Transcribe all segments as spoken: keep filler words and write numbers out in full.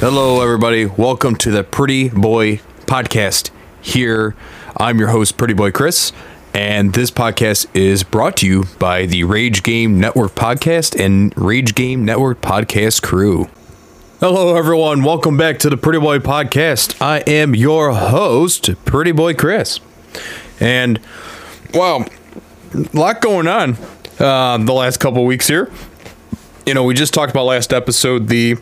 Hello, everybody. Welcome to the Pretty Boy Podcast. Here, I'm your host, Pretty Boy Chris, and this podcast is brought to you by the Rage Game Network Podcast and Rage Game Network Podcast crew. Hello, everyone. Welcome back to the Pretty Boy Podcast. I am your host, Pretty Boy Chris, and wow, a lot going on uh, the last couple of weeks here. You know, we just talked about last episode the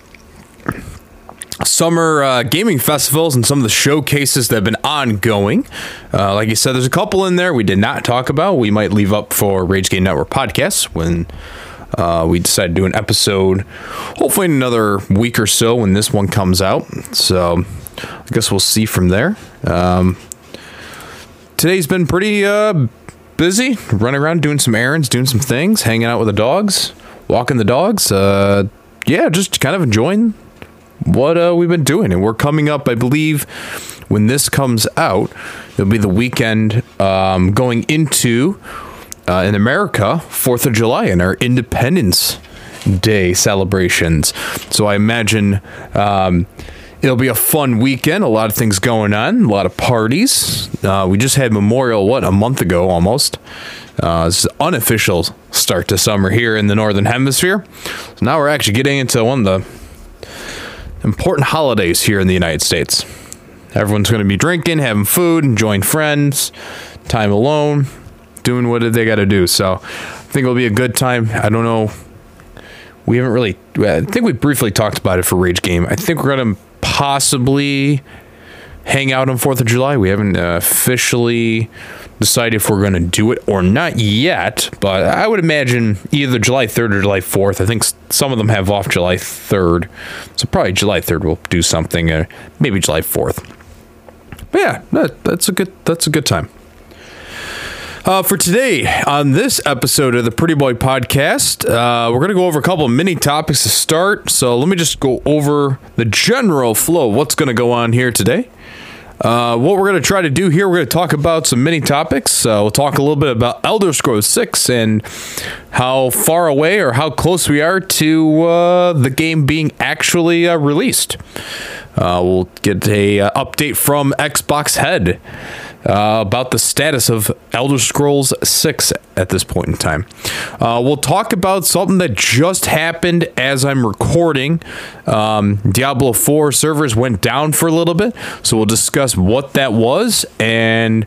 summer uh, gaming festivals and some of the showcases that have been ongoing. Uh, like you said, there's a couple in there we did not talk about. We might leave up for Rage Game Network Podcasts when uh, we decide to do an episode, hopefully in another week or so when this one comes out. So I guess we'll see from there. Um, today's been pretty uh, busy, running around doing some errands, doing some things, hanging out with the dogs, walking the dogs. Uh, yeah, just kind of enjoying what uh, we've been doing. And we're coming up, I believe, when this comes out, it'll be the weekend um, going into, uh, in America, fourth of July and our Independence Day celebrations. So I imagine um, it'll be a fun weekend, a lot of things going on, a lot of parties. Uh, we just had Memorial, what, a month ago almost. Uh, it's an unofficial start to summer here in the Northern Hemisphere. So now we're actually getting into one of the important holidays here in the United States. Everyone's going to be drinking, having food, enjoying friends, time alone, doing what they got to do. So I think it'll be a good time. I don't know. We haven't really, I think we briefly talked about it for Rage Game. I think we're going to possibly hang out on fourth of July. We haven't uh, officially decided if we're going to do it or not yet, but I would imagine either July third or July fourth. I think some of them have off July third, so probably July third we'll do something, uh, maybe July fourth. But yeah, that, that's a good that's a good time. Uh, for today, on this episode of the Pretty Boy Podcast, uh, we're going to go over a couple of mini topics to start. So let me just go over the general flow of what's going to go on here today. Uh, what we're going to try to do here, we're going to talk about some mini topics. Uh, we'll talk a little bit about Elder Scrolls six and how far away or how close we are to uh, the game being actually uh, released. Uh, we'll get a uh, update from Xbox Head Uh, about the status of Elder Scrolls six at this point in time. Uh, we'll talk about something that just happened as I'm recording. Um, Diablo four servers went down for a little bit, so we'll discuss what that was and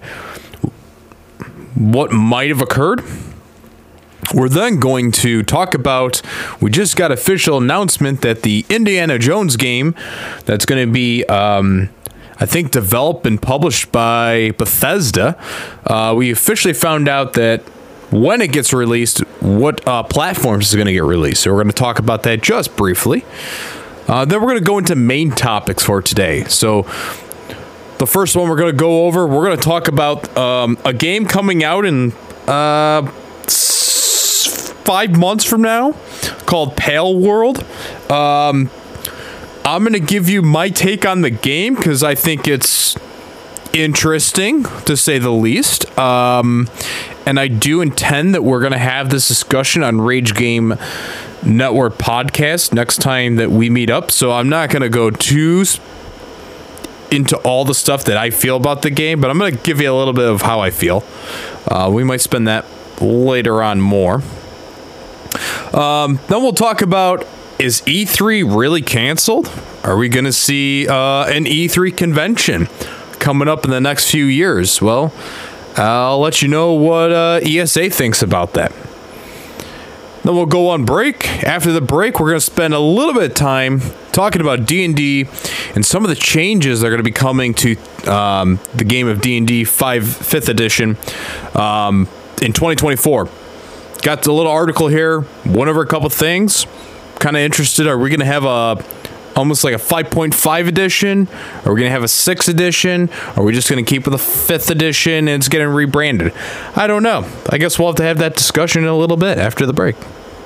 what might have occurred. We're then going to talk about, we just got official announcement that the Indiana Jones game that's going to be um, I think developed and published by Bethesda. Uh, we officially found out that when it gets released, what uh, platforms is going to get released. So we're going to talk about that just briefly. Uh, then we're going to go into main topics for today. So the first one we're going to go over, we're going to talk about um, a game coming out in uh, s- five months from now called Palworld. Um... I'm going to give you my take on the game because I think it's interesting, to say the least. Um, and I do intend that we're going to have this discussion on Rage Game Network Podcast next time that we meet up. So I'm not going to go too into all the stuff that I feel about the game, but I'm going to give you a little bit of how I feel. Uh, we might spend that later on more. Um, then we'll talk about, is E three really canceled? Are we going to see uh, an E three convention coming up in the next few years? Well, I'll let you know what uh, E S A thinks about that. Then we'll go on break. After the break, we're going to spend a little bit of time talking about D and D and some of the changes that are going to be coming to um, the game of D and D five, fifth edition um, in twenty twenty-four. Got a little article here, went over a couple things. Kind of interested. Are we going to have a almost like a five point five edition? Are we going to have a sixth edition? Are we just going to keep with the fifth edition and it's getting rebranded? I don't know. I guess we'll have to have that discussion in a little bit after the break.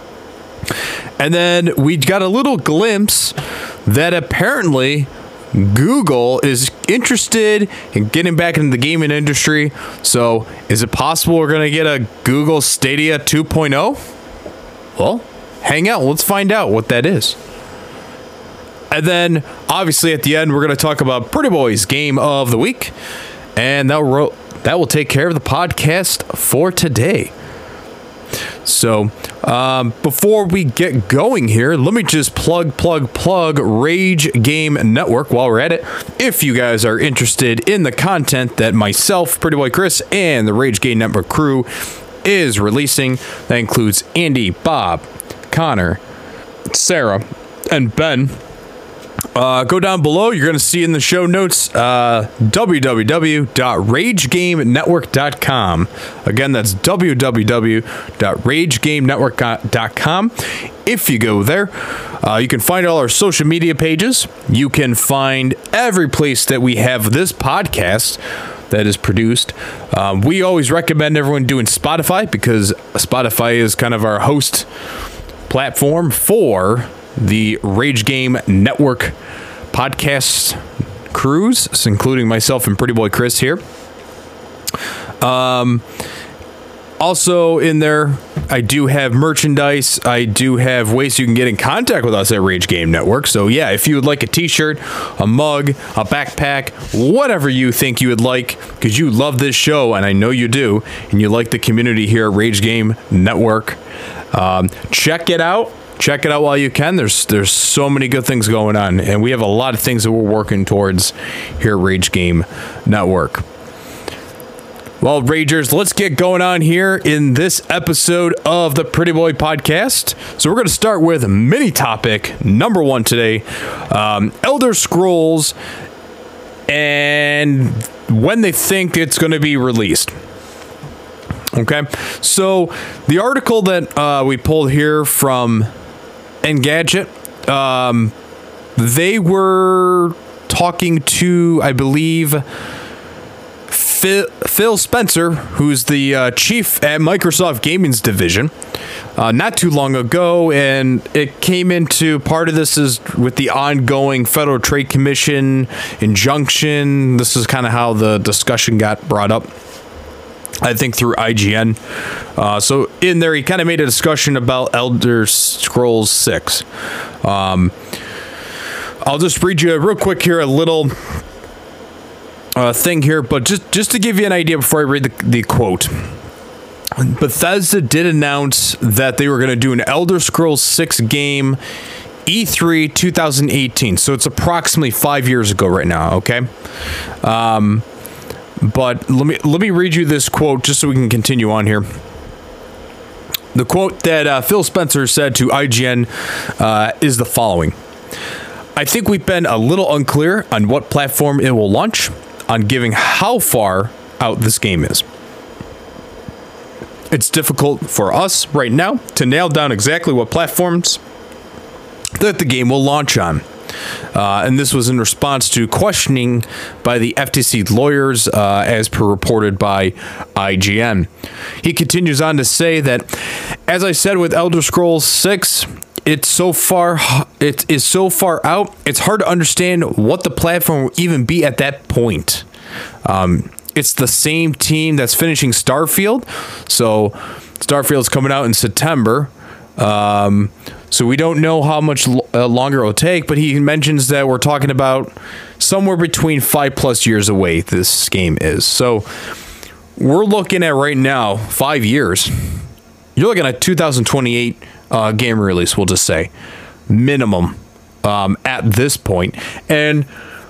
And then we got a little glimpse that apparently Google is interested in getting back into the gaming industry. So is it possible we're going to get a Google Stadia two point oh? Well, hang out. Let's find out what that is. And then, obviously, at the end, we're going to talk about Pretty Boys Game of the Week. And that will, that will take care of the podcast for today. So, um, before we get going here, let me just plug, plug, plug Rage Game Network while we're at it. If you guys are interested in the content that myself, Pretty Boy Chris, and the Rage Game Network crew is releasing, that includes Andy, Bob, Connor, Sarah, and Ben. Uh, go down below. You're going to see in the show notes uh, w w w dot rage game network dot com. Again, that's w w w dot rage game network dot com. If you go there, uh, you can find all our social media pages. You can find every place that we have this podcast that is produced. Um, we always recommend everyone doing Spotify because Spotify is kind of our host platform for the Rage Game Network podcast crews, including myself and Pretty Boy Chris here. Um, also in there, I do have merchandise. I do have ways you can get in contact with us at Rage Game Network. So yeah, if you would like a t-shirt, a mug, a backpack, whatever you think you would like, because you love this show, and I know you do, and you like the community here at Rage Game Network, um, check it out. Check it out while you can. There's there's so many good things going on, and we have a lot of things that we're working towards here at Rage Game Network. Well, Ragers, let's get going on here in this episode of the Pretty Boy Podcast. So we're going to start with mini topic number one today, um, Elder Scrolls, and when they think it's going to be released. Okay, so the article that uh, we pulled here from Engadget, um, they were talking to, I believe, Phil, Phil Spencer, who's the uh, chief at Microsoft Gaming's division, uh, not too long ago, and it came into part of this is with the ongoing Federal Trade Commission injunction. This is kind of how the discussion got brought up, I think, through I G N. Uh, so in there, he kind of made a discussion about Elder Scrolls six. Um, I'll just read you real quick here a little uh, thing here, but just, just to give you an idea before I read the, the quote. Bethesda did announce that they were going to do an Elder Scrolls six game E three twenty eighteen. So it's approximately five years ago right now, okay? Um... But let me let me read you this quote just so we can continue on here. The quote that uh, Phil Spencer said to I G N uh, is the following. I think we've been a little unclear on what platform it will launch, on giving how far out this game is. It's difficult for us right now to nail down exactly what platforms that the game will launch on. Uh, and this was in response to questioning by the F T C lawyers, uh, as per reported by I G N. He continues on to say that, as I said with Elder Scrolls six, it's so far, it is so far out, it's hard to understand what the platform will even be at that point. Um, it's the same team that's finishing Starfield, so Starfield's coming out in September. Um, so we don't know how much l- uh, longer it will take, but he mentions that we're talking about somewhere between five plus years away this game is. So we're looking at right now, five years. You're looking at two thousand twenty-eight uh, game release, we'll just say. Minimum um, at this point. And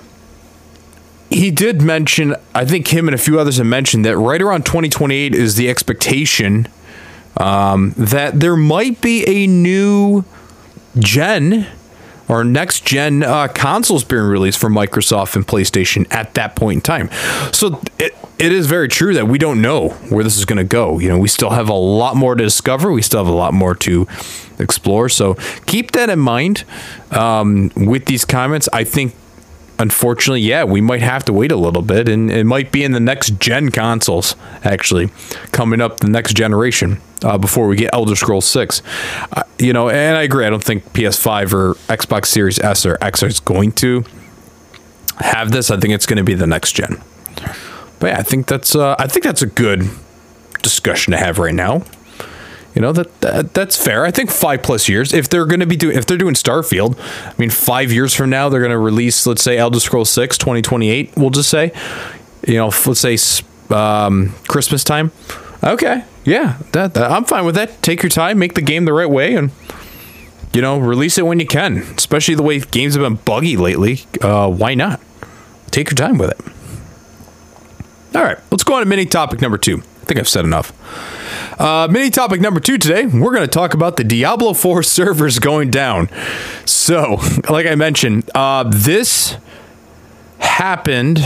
he did mention, I think him and a few others have mentioned that right around twenty twenty-eight is the expectation Um, that there might be a new gen or next gen uh, consoles being released for Microsoft and PlayStation at that point in time. So it, it is very true that we don't know where this is going to go. You know, we still have a lot more to discover. We still have a lot more to explore. So keep that in mind um, with these comments. I think, unfortunately, yeah, we might have to wait a little bit, and it might be in the next gen consoles, actually, coming up the next generation. Uh, before we get Elder Scrolls six. Uh, you know, and I agree, I don't think P S five or Xbox Series S or X is going to have this. I think it's going to be the next gen. But yeah, I think that's uh, I think that's a good discussion to have right now. You know, that, that that's fair. I think five plus years. If they're going to be doing, if they're doing Starfield, I mean, five years from now, they're going to release, let's say, Elder Scrolls six, twenty twenty-eight, we'll just say, you know, let's say um, Christmas time. Okay. Yeah, that, that I'm fine with that. Take your time, make the game the right way, and, you know, release it when you can, especially the way games have been buggy lately. Uh, why not? Take your time with it. All right, let's go on to mini topic number two. I think I've said enough. Uh, mini topic number two today, we're going to talk about the Diablo four servers going down. So, like I mentioned, uh, this happened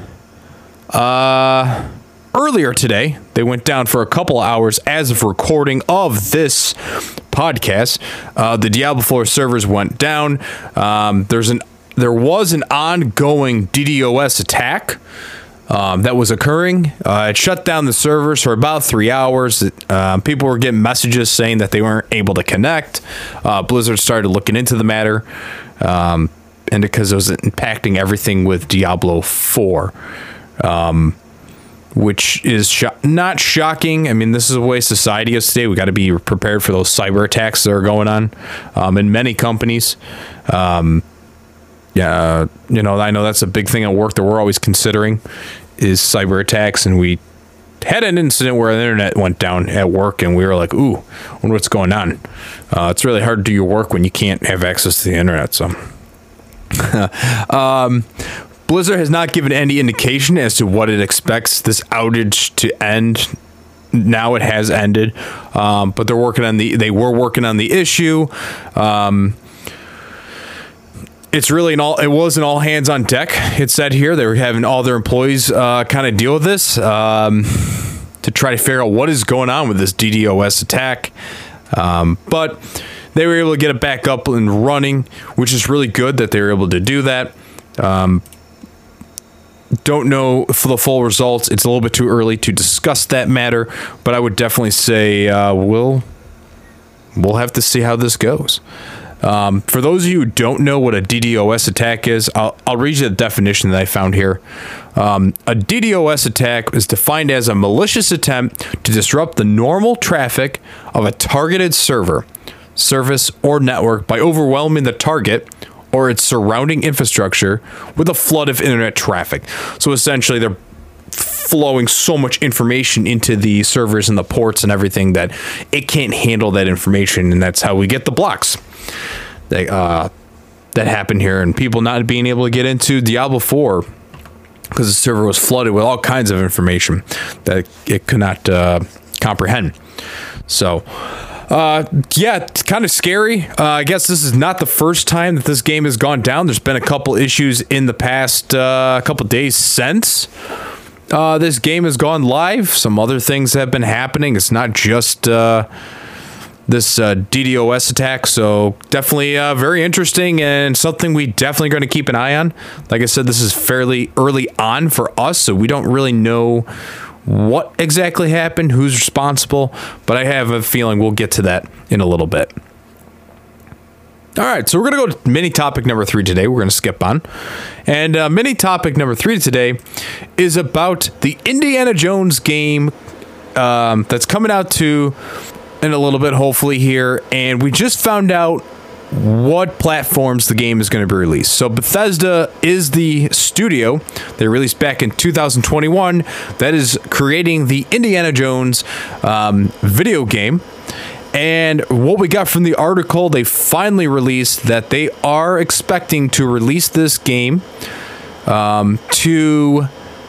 uh, earlier today. They went down for a couple hours as of recording of this podcast. Uh, the Diablo four servers went down. Um, there's an there was an ongoing DDoS attack Um, that was occurring. Uh, it shut down the servers for about three hours. It, uh, people were getting messages saying that they weren't able to connect. Uh, Blizzard started looking into the matter, um, and because it was impacting everything with Diablo four, um, which is sho- not shocking. I mean, this is the way society is today. We got to be prepared for those cyber attacks that are going on um, in many companies. Um, yeah, you know, I know that's a big thing at work that we're always considering is cyber attacks, and we had an incident where the internet went down at work, and we were like, ooh, I wonder what's going on. Uh, it's really hard to do your work when you can't have access to the internet. So, um, Blizzard has not given any indication as to what it expects this outage to end. Now it has ended, um, but they're working on the. They were working on the issue. Um, It's really an all. It was an all hands on deck. It said here they were having all their employees uh, kind of deal with this um, to try to figure out what is going on with this DDoS attack. Um, but they were able to get it back up and running, which is really good that they were able to do that. Um, don't know for the full results. It's a little bit too early to discuss that matter, but I would definitely say uh, we'll we'll have to see how this goes. Um, for those of you who don't know what a DDoS attack is, I'll, I'll read you the definition that I found here. Um, a DDoS attack is defined as a malicious attempt to disrupt the normal traffic of a targeted server, service, or network by overwhelming the target or its surrounding infrastructure with a flood of internet traffic. So essentially, they're flowing so much information into the servers and the ports and everything that it can't handle that information, and that's how we get the blocks that uh, that happened here, and people not being able to get into Diablo four because the server was flooded with all kinds of information that it could not uh, comprehend. So, uh, yeah, it's kind of scary. Uh, I guess this is not the first time that this game has gone down. There's been a couple issues in the past uh, couple days since uh, this game has gone live. Some other things have been happening. It's not just uh, this uh, DDoS attack, so definitely uh, very interesting and something we definitely going to keep an eye on. Like I said, this is fairly early on for us, so we don't really know what exactly happened, who's responsible, but I have a feeling we'll get to that in a little bit. All right, so we're going to go to mini topic number three today. We're going to skip on. And uh, mini topic number three today is about the Indiana Jones game um, that's coming out to in a little bit, hopefully, here. And we just found out what platforms the game is going to be released. So Bethesda is the studio they released back in two thousand twenty-one that is creating the Indiana Jones um, video game. And what we got from the article, they finally released that they are expecting to release this game um, to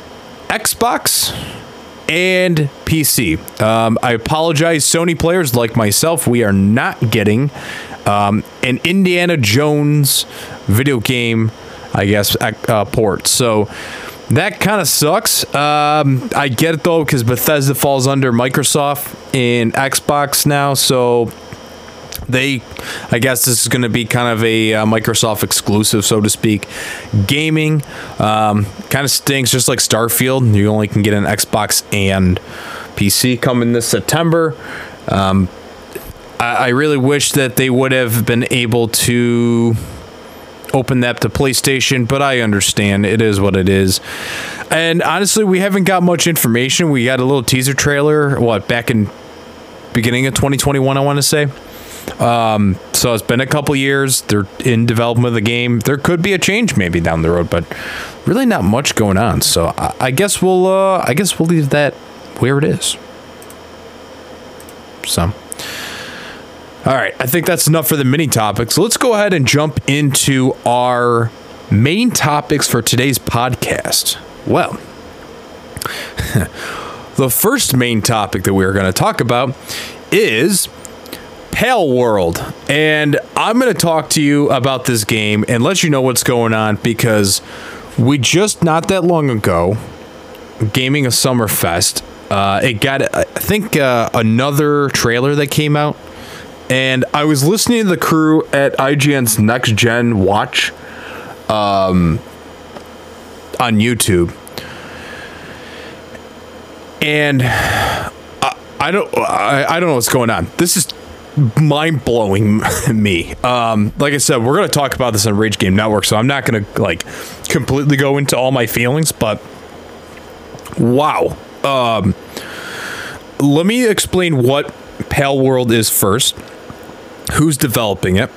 Xbox and P C. Um, I apologize, Sony players like myself, we are not getting um, an Indiana Jones video game, I guess, uh, port. So that kind of sucks. Um, I get it, though, because Bethesda falls under Microsoft and Xbox now. So they, I guess this is going to be kind of a uh, Microsoft exclusive, so to speak. Gaming um, kind of stinks, just like Starfield. You only can get an Xbox and P C coming this September. Um, I, I really wish that they would have been able to open that to PlayStation, but I understand it is what it is. And honestly, we haven't got much information. We got a little teaser trailer, what, back in beginning of twenty twenty-one, I want to say. Um, so it's been a couple years. They're in development of the game. There could be a change maybe down the road, but really not much going on. So I, I guess we'll uh, I guess we'll leave that where it is. So, all right, I think that's enough for the mini topics. So let's go ahead and jump into our main topics for today's podcast. Well, the first main topic that we're going to talk about is Palworld, and I'm going to talk to you about this game and let you know what's going on, because we just not that long ago, Gaming a Summerfest, uh, it got, I think, uh, another trailer that came out, and I was listening to the crew at I G N's Next Gen Watch um, on YouTube, and I, I don't, I, I don't know what's going on. This is mind-blowing me. Um, like I said, we're going to talk about this on Rage Game Network, so I'm not going to like completely go into all my feelings, but wow. Um, let me explain what Palworld is first, who's developing it,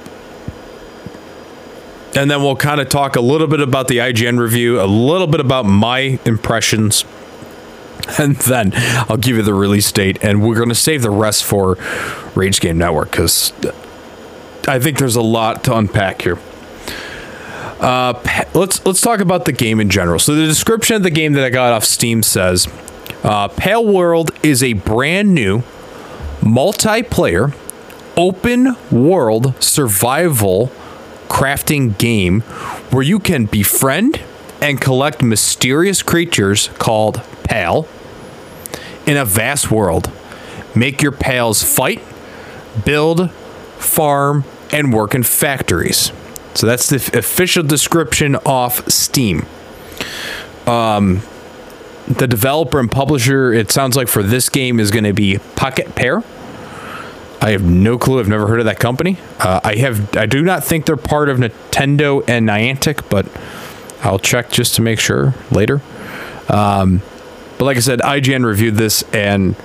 and then we'll kind of talk a little bit about the I G N review, a little bit about my impressions, and then I'll give you the release date, and we're going to save the rest for Rage Game Network, because I think there's a lot to unpack here. Uh, let's let's talk about the game in general. So the description of the game that I got off Steam says, uh, Palworld is a brand new multiplayer open world survival crafting game where you can befriend and collect mysterious creatures called Pal in a vast world. Make your pals fight, build, farm, and work in factories. So that's the official description off Steam. Um, the developer and publisher, it sounds like for this game, is going to be Pocket Pair. I have no clue. I've never heard of that company. Uh, I have. I do not think they're part of Nintendo and Niantic, but I'll check just to make sure later. Um, but like I said, I G N reviewed this, and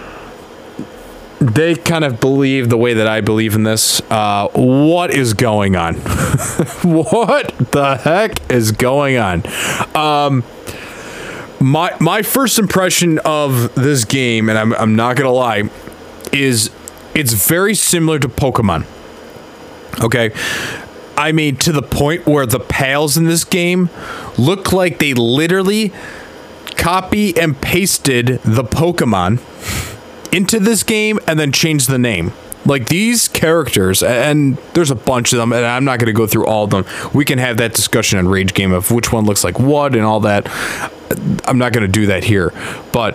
they kind of believe the way that I believe in this. Uh, what is going on? What the heck is going on? Um, my my first impression of this game, and I'm I'm not gonna lie, is it's very similar to Pokemon. Okay. I mean, to the point where the pals in this game look like they literally copy and pasted the Pokemon into this game and then changed the name. Like, these characters, and there's a bunch of them, and I'm not going to go through all of them. We can have that discussion on Rage Game of which one looks like what and all that. I'm not going to do that here. But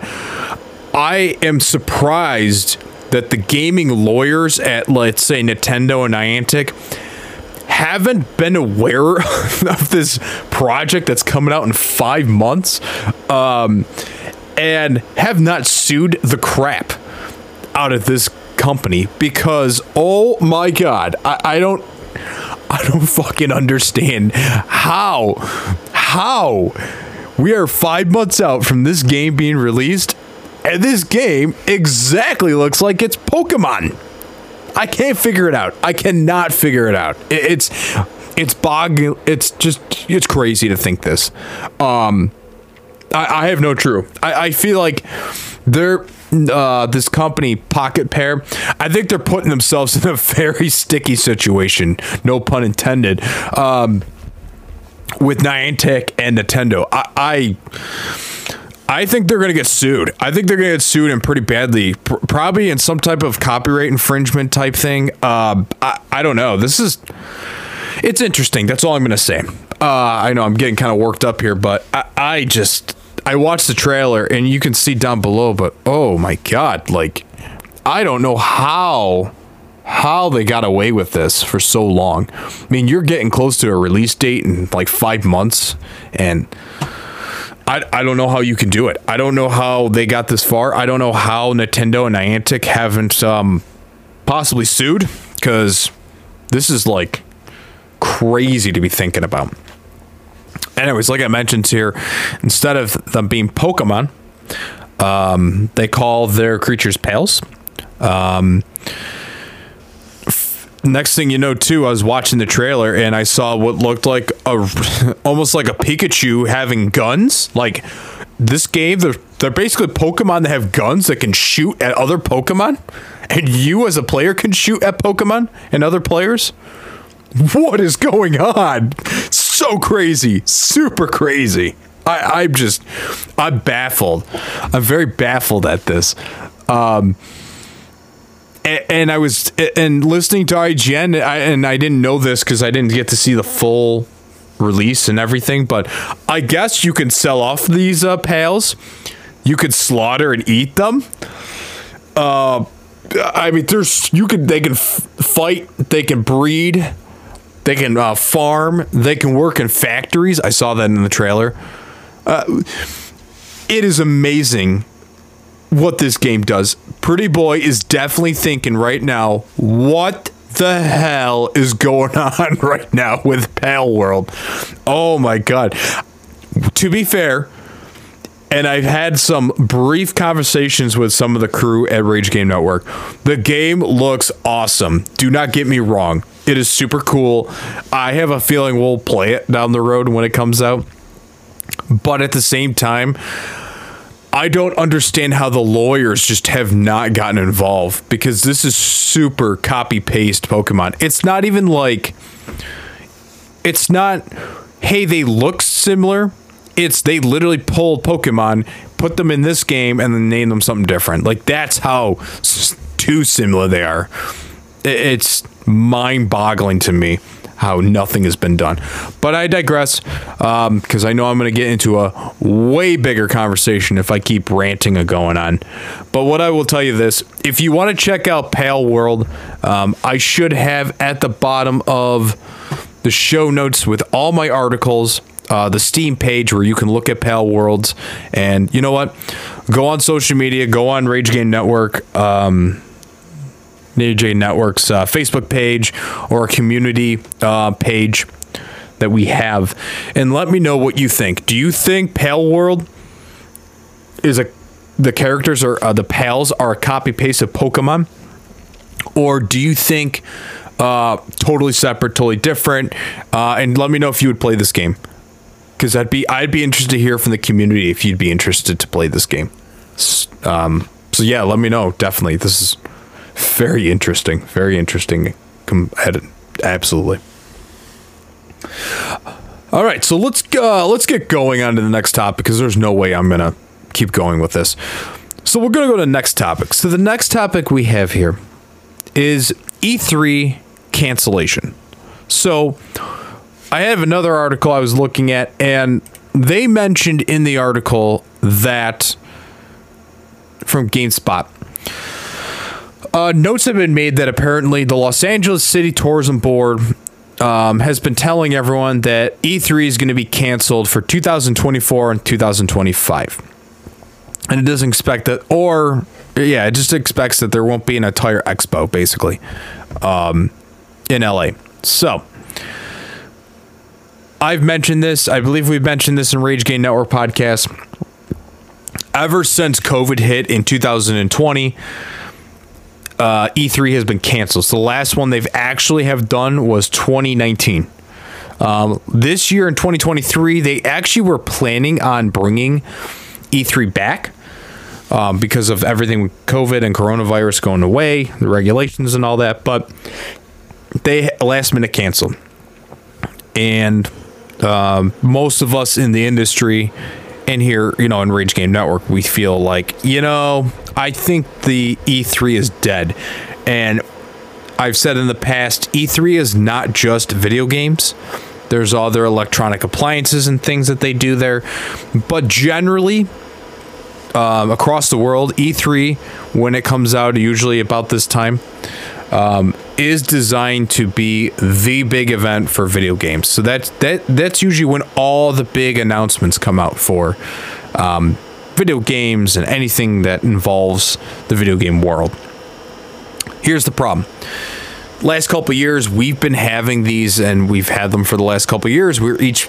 I am surprised that the gaming lawyers at, let's say, Nintendo and Niantic haven't been aware of this project that's coming out in five months um, and have not sued the crap out of this company, because, oh my God, I, I don't, I don't fucking understand how, how we are five months out from this game being released, and this game exactly looks like it's Pokemon. I can't figure it out. I cannot figure it out. It, it's it's bog. It's just it's crazy to think this. Um, I, I have no true. I, I feel like they're uh, this company Pocket Pair. I think they're putting themselves in a very sticky situation. No pun intended. Um, with Niantic and Nintendo, I. I I think they're going to get sued. I think they're going to get sued, and pretty badly, P- probably in some type of copyright infringement type thing. Uh, I, I don't know. This is, it's interesting. That's all I'm going to say. Uh, I know I'm getting kind of worked up here, but I, I just, I watched the trailer, and you can see down below, but oh my God, like, I don't know how, how they got away with this for so long. I mean, you're getting close to a release date in like five months, and I, I don't know how you can do it. I don't know how they got this far. I don't know how Nintendo and Niantic haven't um, possibly sued, because this is like crazy to be thinking about. Anyways, like I mentioned here, instead of them being Pokemon, um, they call their creatures Pals. Um, next thing you know, too, I was watching the trailer and I saw what looked like a almost like a Pikachu having guns. Like this game, they're they're basically Pokemon that have guns that can shoot at other Pokemon, and you as a player can shoot at Pokemon and other players. What is going on? So crazy, super crazy. I, I'm just, I'm baffled. I'm very baffled at this. Um, and, and I was, and listening to I G N, I, and I didn't know this because I didn't get to see the full release and everything, but I guess you can sell off these uh, pals. You could slaughter and eat them. Uh, I mean, there's, you could, they can f- fight, they can breed, they can uh, farm, they can work in factories. I saw that in the trailer. Uh, it is amazing what this game does. Pretty Boy is definitely thinking right now, what the hell is going on right now with Pal World? Oh my God. To be fair, and I've had some brief conversations with some of the crew at Rage Game Network, the game looks awesome. Do not get me wrong. It is super cool. I have a feeling we'll play it down the road when it comes out. But at the same time, I don't understand how the lawyers just have not gotten involved, because this is super copy-paste Pokemon. It's not even like, it's not, hey, they look similar. It's they literally pulled Pokemon, put them in this game, and then named them something different. Like, that's how too similar they are. It's mind-boggling to me how nothing has been done. But I digress, um, because I know I'm going to get into a way bigger conversation if I keep ranting and going on. But what I will tell you this, if you want to check out Pal World, um, I should have at the bottom of the show notes with all my articles, uh, the Steam page where you can look at Pal Worlds. And you know what? Go on social media, go on Rage Game Network, um, Rage Game Network's uh, Facebook page or a community uh, page that we have, and let me know what you think. Do you think Pal World is a the characters are uh, the pals are a copy paste of Pokemon, or do you think uh, totally separate, totally different? Uh, and let me know if you would play this game, because I'd be I'd be interested to hear from the community if you'd be interested to play this game. Um, so yeah, let me know. Definitely, this is very interesting. Very interesting. Com- absolutely. All right, so let's uh, let's get going on to the next topic, because there's no way I'm gonna keep going with this. So we're gonna go to the next topic. So the next topic we have here is E three cancellation. So I have another article I was looking at, and they mentioned in the article that from GameSpot, uh, notes have been made that apparently the Los Angeles City Tourism Board um, has been telling everyone that E three is going to be canceled for two thousand twenty-four and two thousand twenty-five. And it doesn't expect that, or yeah, it just expects that there won't be an entire expo, basically, um, in L A. So I've mentioned this. I believe we've mentioned this in Rage Game Network podcast. Ever since COVID hit in two thousand twenty, uh, E three has been canceled. So the last one they've actually have done was twenty nineteen. Um, this year in twenty twenty-three, they actually were planning on bringing E three back um, because of everything with COVID and coronavirus going away, the regulations and all that. But they last minute canceled. And um, most of us in the industry and here, you know, in Rage Game Network, we feel like, you know, I think the E three is dead. And I've said in the past, E three is not just video games. There's other electronic appliances and things that they do there. But generally, um, across the world, E three, when it comes out, usually about this time, um, is designed to be the big event for video games. So that's that that's usually when all the big announcements come out for um, video games and anything that involves the video game world. Here's the problem. Last couple of years, we've been having these, and we've had them for the last couple of years, where each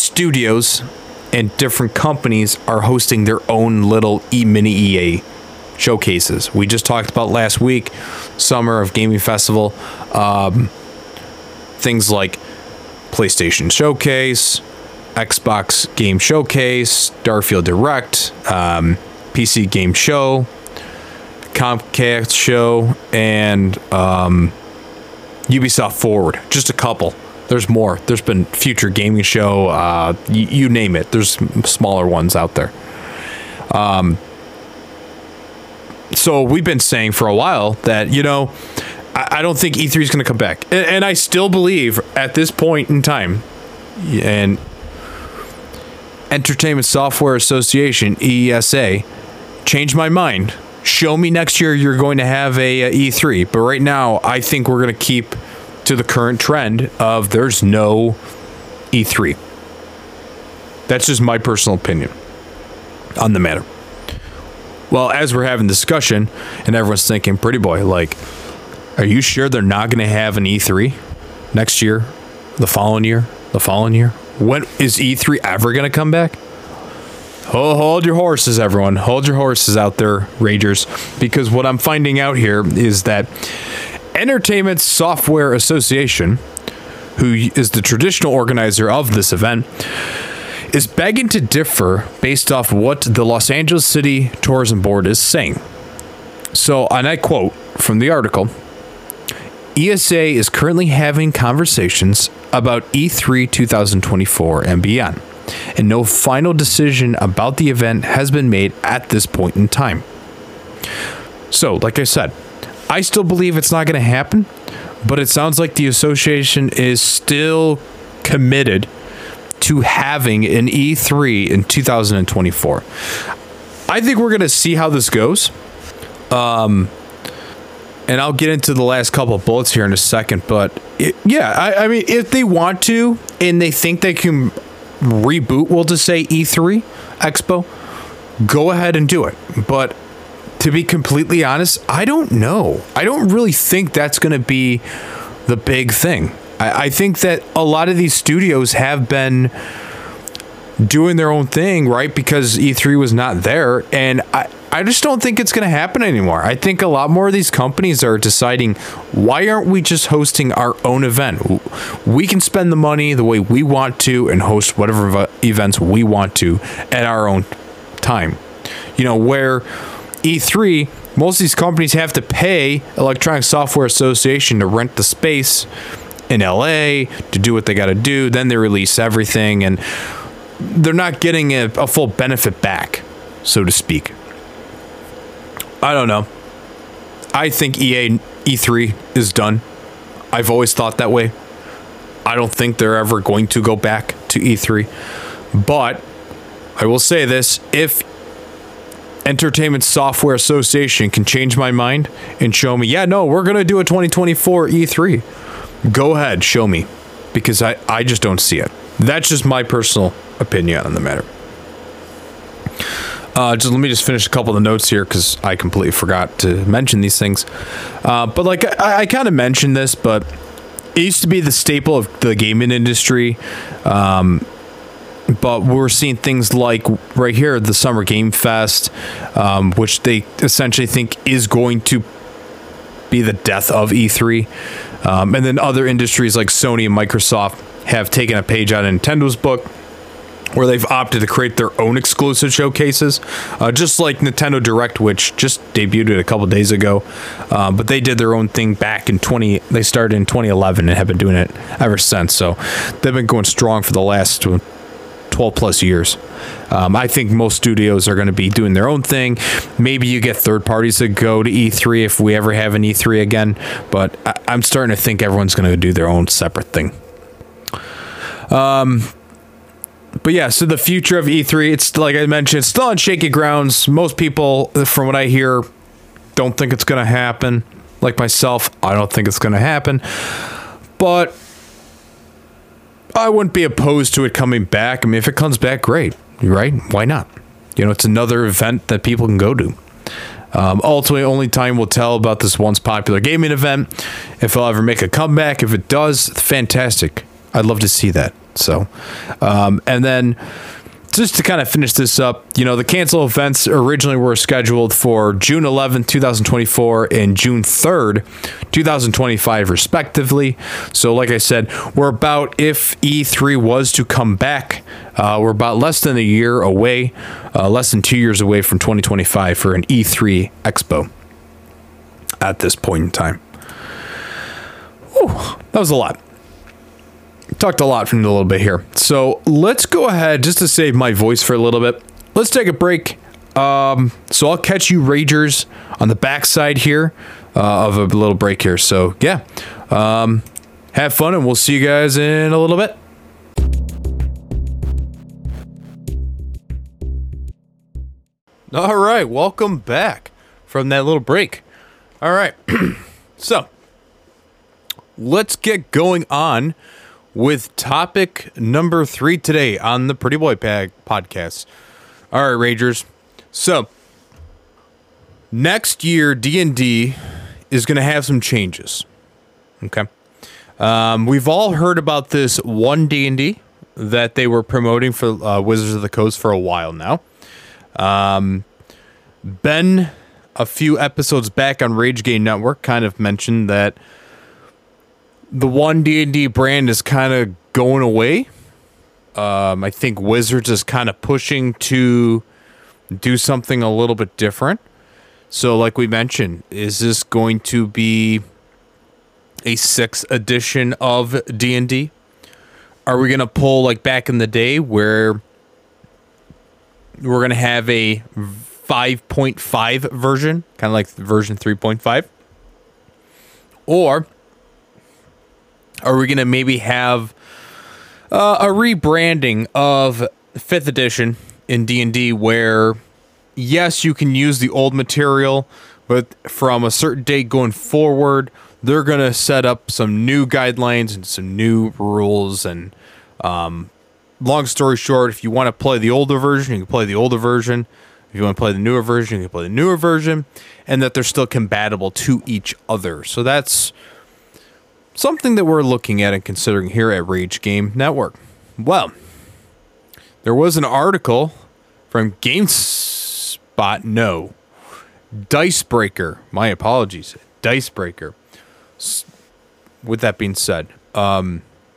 studios and different companies are hosting their own little e mini E A showcases. We just talked about last week, Summer of Gaming Festival. Um, things like PlayStation Showcase, Xbox Game Showcase, Starfield Direct, um, P C Game Show, Comcast Show, and um, Ubisoft Forward. Just a couple. There's more. There's been Future Gaming Show. Uh, y- you name it. There's smaller ones out there. Um, so we've been saying for a while that, you know, I, I don't think E three is going to come back. And, and I still believe at this point in time, and Entertainment Software Association, E S A, changed my mind. Show me next year you're going to have a, a E three. But right now, I think we're going to keep to the current trend of there's no E three. That's just my personal opinion on the matter. Well, as we're having discussion and everyone's thinking, pretty boy, like, are you sure they're not going to have an E three next year, the following year, the following year? When is E three ever going to come back? Oh, hold your horses, everyone. Hold your horses out there, Ragers, because what I'm finding out here is that Entertainment Software Association, who is the traditional organizer of this event, is begging to differ based off what the Los Angeles City Tourism Board is saying. So, and I quote from the article, E S A is currently having conversations about E three twenty twenty-four and beyond, and no final decision about the event has been made at this point in time. So, like I said, I still believe it's not going to happen, but it sounds like the association is still committed to having an E three in two thousand twenty-four. I think we're going to see how this goes. Um, and I'll get into the last couple of bullets here in a second, but it, yeah, I, I mean, if they want to and they think they can reboot, we'll just say E three Expo, go ahead and do it. But to be completely honest, I don't know. I don't really think that's going to be the big thing. I, I think that a lot of these studios have been doing their own thing, right? Because E three was not there. And I, I just don't think it's going to happen anymore. I think a lot more of these companies are deciding, why aren't we just hosting our own event? We can spend the money the way we want to and host whatever events we want to at our own time. You know, where E three, most of these companies have to pay Electronic Software Association to rent the space in L A to do what they got to do. Then they release everything, and they're not getting a, a full benefit back, so to speak. I don't know. I think E A E three is done. I've always thought that way. I don't think they're ever going to go back to E three. But I will say this, if Entertainment Software Association can change my mind and show me, yeah, no, we're going to do a twenty twenty-four E three, go ahead, show me. Because I, I just don't see it. That's just my personal opinion on the matter. Uh, just let me just finish a couple of the notes here because I completely forgot to mention these things. Uh, but like I, I kind of mentioned this, but it used to be the staple of the gaming industry. Um, but we're seeing things like right here, the Summer Game Fest, um, which they essentially think is going to be the death of E three. Um, and then other industries like Sony and Microsoft have taken a page out of Nintendo's book, where they've opted to create their own exclusive showcases, uh, just like Nintendo Direct, which just debuted a couple days ago. Uh, but they did their own thing back in twenty. They started in twenty eleven and have been doing it ever since. So they've been going strong for the last twelve plus years. Um, I think most studios are going to be doing their own thing. Maybe you get third parties that go to E three if we ever have an E three again. But I- I'm starting to think everyone's going to do their own separate thing. Um. But yeah, so the future of E three, it's like I mentioned, it's still on shaky grounds. Most people, from what I hear, don't think it's going to happen. Like myself, I don't think it's going to happen. But I wouldn't be opposed to it coming back. I mean, if it comes back, great, right? Why not? You know, it's another event that people can go to. Um, ultimately, only time will tell about this once popular gaming event. If it'll ever make a comeback. If it does, fantastic. I'd love to see that. So, um, and then just to kind of finish this up, you know, the cancel events originally were scheduled for June eleventh, two thousand twenty-four and June third, two thousand twenty-five, respectively. So like I said, we're about, if E three was to come back, uh, we're about less than a year away, uh, less than two years away from twenty twenty-five for an E three Expo at this point in time. Whew, that was a lot. Talked a lot from a little bit here. So let's go ahead, just to save my voice for a little bit. Let's take a break. Um, so I'll catch you Ragers on the backside here uh, of a little break here. So yeah, um, have fun and we'll see you guys in a little bit. All right, welcome back from that little break. All right, so let's get going on with topic number three today on the Pretty Boy Pag podcast. All right, Ragers. So next year, D and D is going to have some changes. Okay. Um, we've all heard about this one D and D that they were promoting for uh, Wizards of the Coast for a while now. Um, Ben, a few episodes back on Rage Game Network, kind of mentioned that the one D and D brand is kind of going away. Um, I think Wizards is kind of pushing to do something a little bit different. So like we mentioned, is this going to be a sixth edition of D and D? Are we going to pull like back in the day where we're going to have a five point five version, kind of like version three point five? Or are we going to maybe have uh, a rebranding of fifth edition in D and D where, yes, you can use the old material, but from a certain date going forward, they're going to set up some new guidelines and some new rules. And um, long story short, if you want to play the older version, you can play the older version. If you want to play the newer version, you can play the newer version. And that they're still compatible to each other. So that's something that we're looking at and considering here at Rage Game Network. Well, there was an article from GameSpot, no, Dicebreaker, my apologies, Dicebreaker. With that being said, um,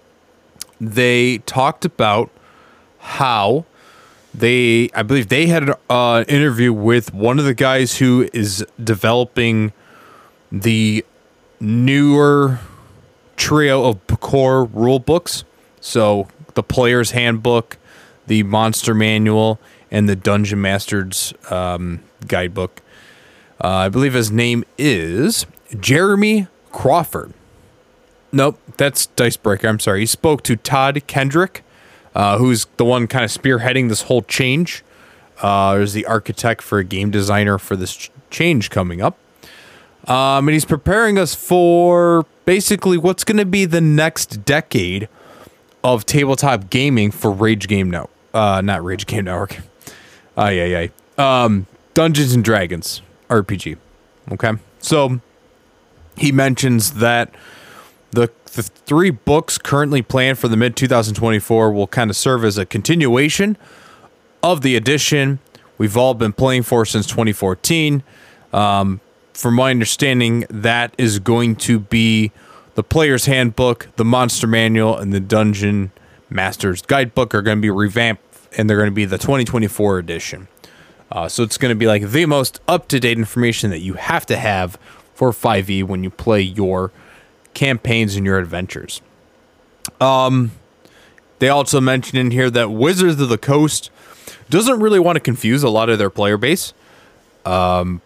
they talked about how they, I believe they had an uh, interview with one of the guys who is developing the newer trio of core rule books. So the Player's Handbook, the Monster Manual, and the Dungeon Master's um, Guidebook. Uh, I believe his name is Jeremy Crawford. Nope, that's Dicebreaker. I'm sorry. He spoke to Todd Kendrick, uh, who's the one kind of spearheading this whole change. Uh, there's the architect for a game designer for this ch- change coming up. Um, and he's preparing us for basically what's going to be the next decade of tabletop gaming for Rage Game Network. Uh, not Rage Game Network. Ay, ay, ay. Um, Dungeons and Dragons R P G. Okay. So he mentions that the the three books currently planned for the mid twenty twenty-four will kind of serve as a continuation of the edition we've all been playing for since twenty fourteen. Um, from my understanding, that is going to be the Player's Handbook, the Monster Manual, and the Dungeon Master's Guidebook are going to be revamped, and they're going to be the twenty twenty-four edition. Uh, so it's going to be like the most up-to-date information that you have to have for five E when you play your campaigns and your adventures. Um, they also mentioned in here that Wizards of the Coast doesn't really want to confuse a lot of their player base. Um,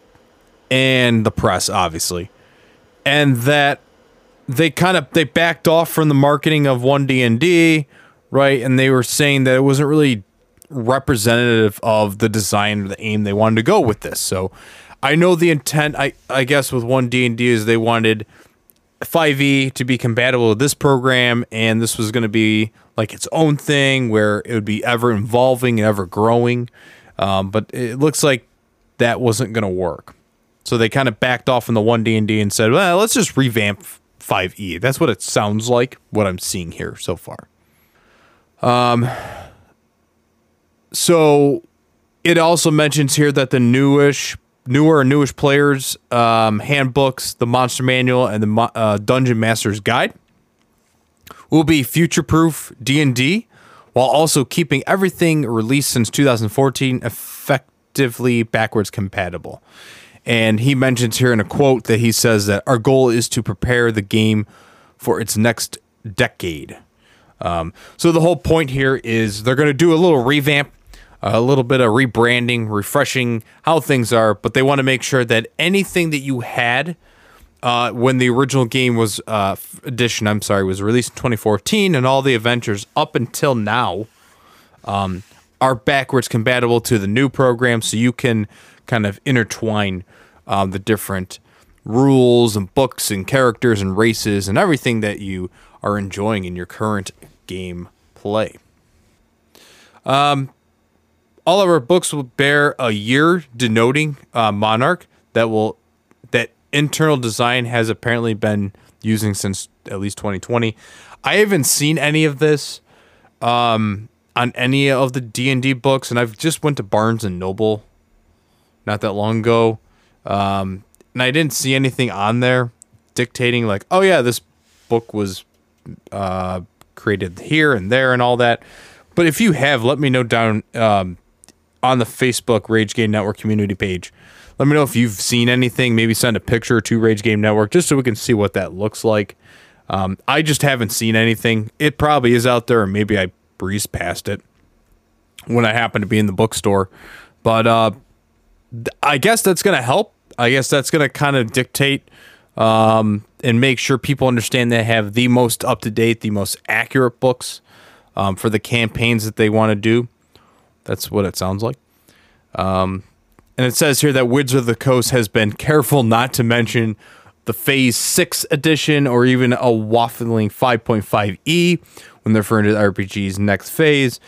and the press, obviously. And that they kind of, they backed off from the marketing of one D and D, right? And they were saying that it wasn't really representative of the design or the aim they wanted to go with this. So I know the intent, I, I guess, with one D and D is they wanted five E to be compatible with this program, and this was going to be like its own thing where it would be ever evolving and ever growing. Um, but it looks like that wasn't going to work. So they kind of backed off on the one D and D and said, well, let's just revamp five E. That's what it sounds like, what I'm seeing here so far. Um, so it also mentions here that the newish, newer and newish players um, handbooks, the Monster Manual, and the uh, Dungeon Master's Guide will be future-proof D and D, while also keeping everything released since two thousand fourteen effectively backwards compatible. And he mentions here in a quote that he says that our goal is to prepare the game for its next decade. Um, so the whole point here is they're going to do a little revamp, a little bit of rebranding, refreshing how things are, but they want to make sure that anything that you had uh, when the original game was uh, edition, I'm sorry, was released in twenty fourteen, and all the adventures up until now um, are backwards compatible to the new program, so you can kind of intertwine um, the different rules and books and characters and races and everything that you are enjoying in your current game play. Um, all of our books will bear a year denoting uh, Monarch that will that internal design has apparently been using since at least twenty twenty. I haven't seen any of this um, on any of the D and D books, and I've just went to Barnes and Noble not that long ago, um, and I didn't see anything on there dictating like, oh yeah, this book was uh, created here and there and all that. But if you have, let me know down um, on the Facebook Rage Game Network community page. Let me know if you've seen anything. Maybe send a picture to Rage Game Network just so we can see what that looks like. Um, I just haven't seen anything. It probably is out there, or maybe I breezed past it when I happen to be in the bookstore. But uh, I guess that's going to help. I guess that's going to kind of dictate um, and make sure people understand they have the most up-to-date, the most accurate books um, for the campaigns that they want to do. That's what it sounds like. Um, and it says here that Wizards of the Coast has been careful not to mention the Phase six edition or even a waffling five point five E when they're referring to the R P G's next phase.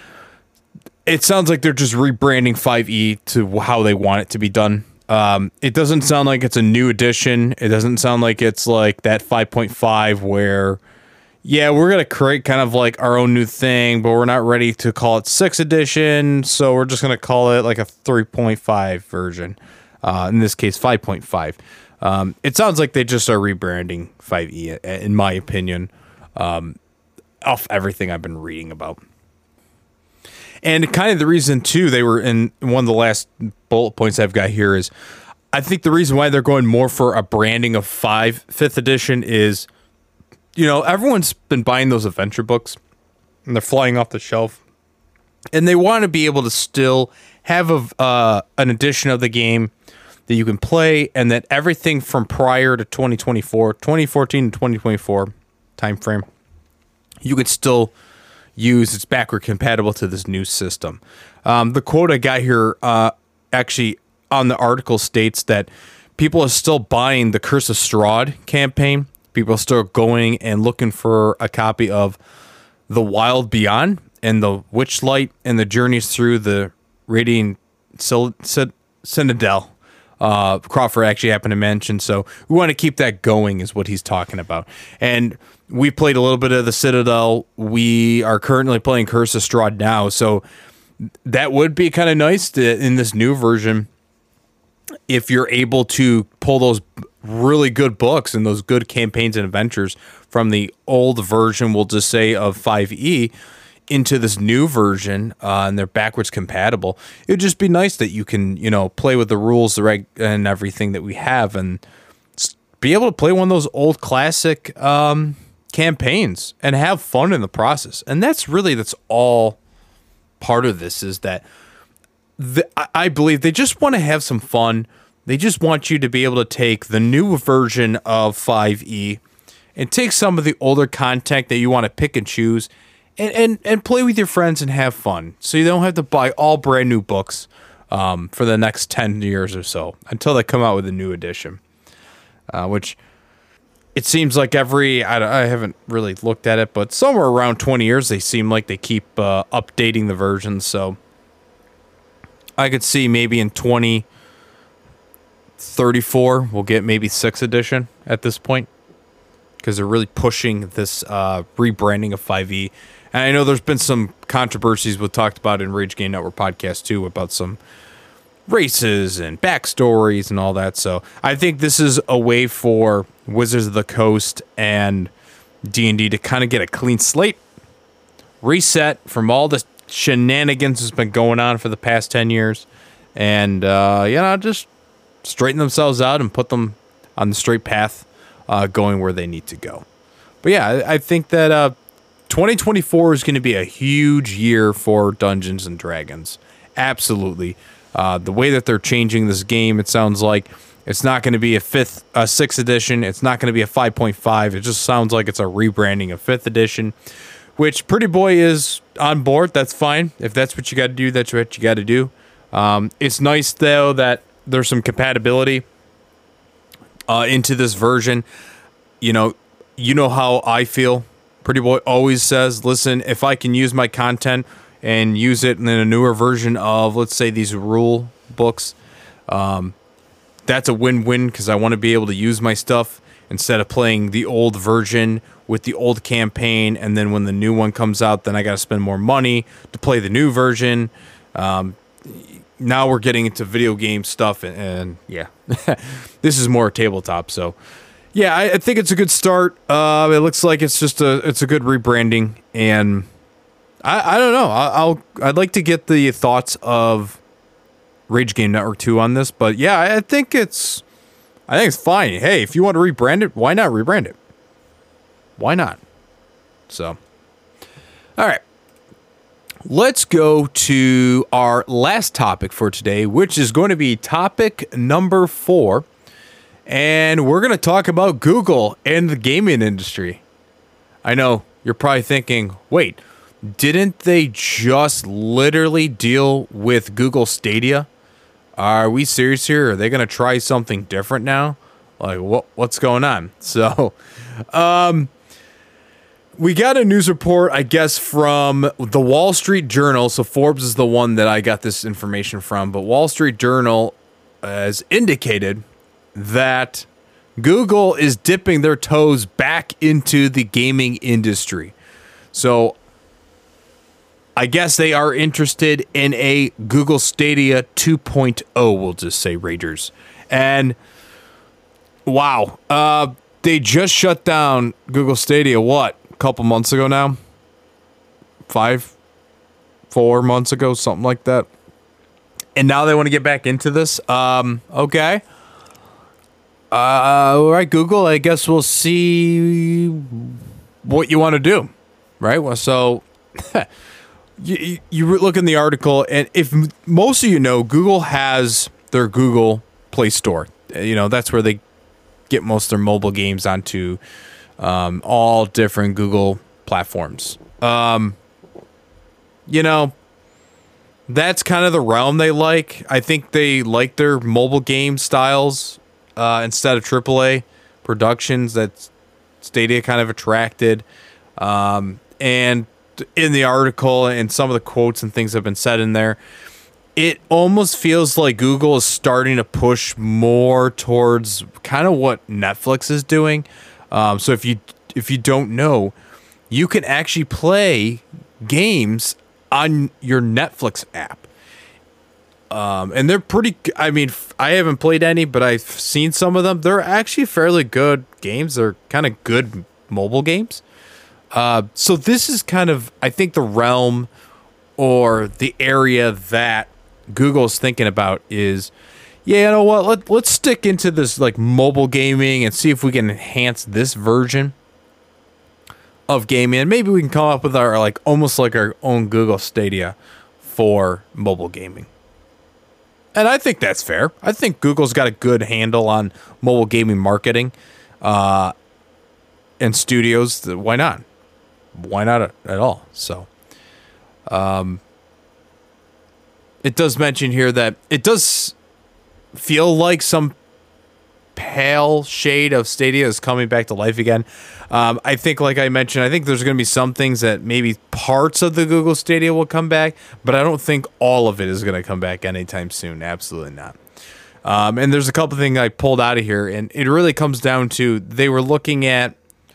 It sounds like they're just rebranding five E to how they want it to be done. Um, it doesn't sound like it's a new edition. It doesn't sound like it's like that five point five where, yeah, we're going to create kind of like our own new thing, but we're not ready to call it sixth edition, so we're just going to call it like a three point five version. Uh, in this case, five point five. Um, it sounds like they just are rebranding five E, in my opinion, um, off everything I've been reading about. And kind of the reason, too, they were in one of the last bullet points I've got here is I think the reason why they're going more for a branding of five, fifth edition is, you know, everyone's been buying those adventure books and they're flying off the shelf. And they want to be able to still have a, uh, an edition of the game that you can play, and that everything from prior to twenty twenty-four, twenty fourteen to twenty twenty-four time frame, you could still use. It's backward compatible to this new system. Um, the quote I got here uh, actually on the article states that people are still buying the Curse of Strahd campaign. People are still going and looking for a copy of The Wild Beyond and the Witchlight and the Journeys Through the Radiant Citadel. Uh, Crawford actually happened to mention, so we want to keep that going is what he's talking about. And we played a little bit of the Citadel. We are currently playing Curse of Strahd now, so that would be kind of nice to, in this new version, if you're able to pull those really good books and those good campaigns and adventures from the old version, we'll just say, of five E into this new version, uh, and they're backwards compatible. It would just be nice that you can, you know, play with the rules, the reg and everything that we have, and be able to play one of those old classic um, campaigns and have fun in the process. And that's really, that's all part of this, is that the, I believe they just want to have some fun. They just want you to be able to take the new version of five E and take some of the older content that you want to pick and choose and, and, and play with your friends and have fun. So you don't have to buy all brand new books um, for the next ten years or so until they come out with a new edition, uh, which it seems like every, I, I haven't really looked at it, but somewhere around twenty years, they seem like they keep uh, updating the versions. So I could see maybe in twenty thirty-four, we'll get maybe sixth edition at this point, because they're really pushing this uh, rebranding of five E. And I know there's been some controversies we talked about in Rage Game Network podcast too about some races and backstories and all that. So I think this is a way for Wizards of the Coast and D and D to kind of get a clean slate, reset from all the shenanigans that's been going on for the past ten years, and uh, you know, just straighten themselves out and put them on the straight path, uh, going where they need to go. But yeah, I, I think that uh, twenty twenty-four is going to be a huge year for Dungeons and Dragons. Absolutely. Uh, the way that they're changing this game, it sounds like it's not going to be a fifth, a sixth edition. It's not going to be a five point five. It just sounds like it's a rebranding of fifth edition, which Pretty Boy is on board. That's fine. If that's what you got to do, that's what you got to do. Um, it's nice though that there's some compatibility uh, into this version. You know, you know how I feel. Pretty Boy always says, listen, if I can use my content and use it in a newer version of, let's say, these rule books, um, that's a win-win because I want to be able to use my stuff instead of playing the old version with the old campaign, and then when the new one comes out, then I got to spend more money to play the new version. Um, now we're getting into video game stuff, and, and yeah, this is more tabletop. So, yeah, I, I think it's a good start. Uh, it looks like it's just a it's a good rebranding, and I, I don't know. I, I'll I'd like to get the thoughts of Rage Game Network two on this, but yeah, I, I think it's I think it's fine. Hey, if you want to rebrand it, why not rebrand it? Why not? So, all right. Let's go to our last topic for today, which is going to be topic number four. And we're going to talk about Google and the gaming industry. I know you're probably thinking, wait, didn't they just literally deal with Google Stadia? Are we serious here? Are they going to try something different now? Like, what? what's going on? So, um... we got a news report, I guess, from the Wall Street Journal. So Forbes is the one that I got this information from. But Wall Street Journal has indicated that Google is dipping their toes back into the gaming industry. So I guess they are interested in a Google Stadia two point oh, we'll just say, Ragers. And wow, uh, they just shut down Google Stadia, what? Couple months ago now, five, four months ago, something like that, and now they want to get back into this. Um, okay, uh, all right, Google. I guess we'll see what you want to do, right? Well, so you you look in the article, and if most of you know, Google has their Google Play Store. You know, that's where they get most of their mobile games onto. Um, all different Google platforms. Um, you know, that's kind of the realm they like. I think they like their mobile game styles uh, instead of triple A productions that Stadia kind of attracted. Um, and in the article and some of the quotes and things that have been said in there, it almost feels like Google is starting to push more towards kind of what Netflix is doing. Um, so if you if you don't know, you can actually play games on your Netflix app, um, and they're pretty. I mean, I haven't played any, but I've seen some of them. They're actually fairly good games. They're kind of good mobile games. Uh, so this is kind of, I think, the realm or the area that Google's thinking about is. Yeah, you know what? Let, let's stick into this like mobile gaming and see if we can enhance this version of gaming. And maybe we can come up with our like almost like our own Google Stadia for mobile gaming. And I think that's fair. I think Google's got a good handle on mobile gaming marketing uh, and studios. Why not? Why not at, at all? So, um, it does mention here that it does feel like some pale shade of Stadia is coming back to life again. Um, I think, like I mentioned, I think there's going to be some things that maybe parts of the Google Stadia will come back, but I don't think all of it is going to come back anytime soon. Absolutely not. Um, and there's a couple things I pulled out of here, and it really comes down to they were looking at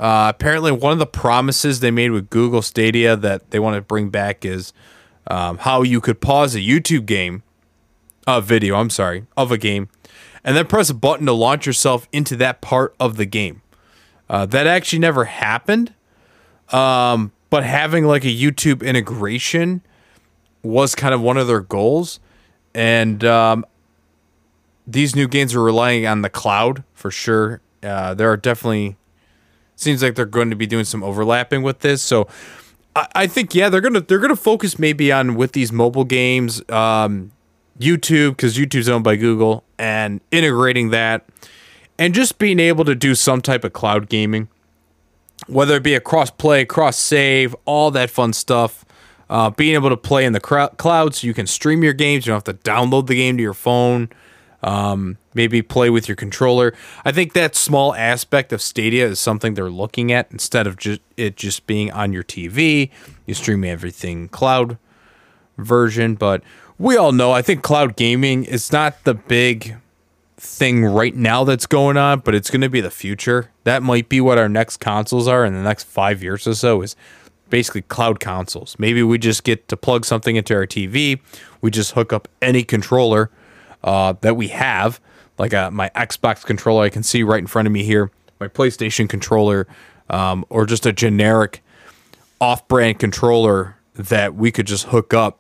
Uh, apparently, one of the promises they made with Google Stadia that they want to bring back is um, how you could pause a YouTube game, a video, I'm sorry, of a game, and then press a button to launch yourself into that part of the game. Uh, that actually never happened, um, but having like a YouTube integration was kind of one of their goals, and um, these new games are relying on the cloud for sure. Uh, there are definitely seems like they're going to be doing some overlapping with this, so I, I think yeah they're gonna they're gonna focus maybe on with these mobile games, um, YouTube, because YouTube's owned by Google, and integrating that, and just being able to do some type of cloud gaming, whether it be a cross play, cross save, all that fun stuff. Uh, being able to play in the cr- cloud so you can stream your games. You don't have to download the game to your phone. Um, maybe play with your controller. I think that small aspect of Stadia is something they're looking at instead of just it just being on your T V. You stream everything cloud version. But we all know, I think cloud gaming is not the big thing right now that's going on, but it's going to be the future. That might be what our next consoles are in the next five years or so, is basically cloud consoles. Maybe we just get to plug something into our T V. We just hook up any controller uh, that we have, like a, my Xbox controller I can see right in front of me here, my PlayStation controller, um, or just a generic off-brand controller that we could just hook up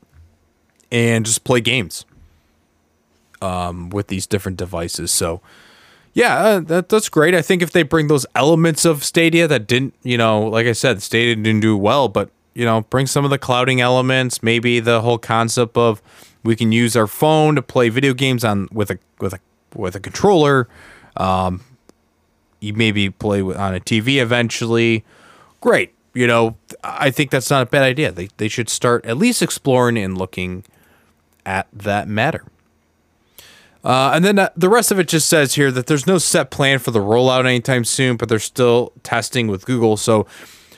and just play games um, with these different devices. So yeah, uh, that, that's great. I think if they bring those elements of Stadia that didn't, you know, like I said, Stadia didn't do well, but, you know, bring some of the clouding elements, maybe the whole concept of we can use our phone to play video games on with a with a with a controller. Um, you maybe play with, on a T V eventually. Great. You know, I think that's not a bad idea. They they should start at least exploring and looking at that matter. Uh, and then uh, the rest of it just says here that there's no set plan for the rollout anytime soon, but they're still testing with Google. So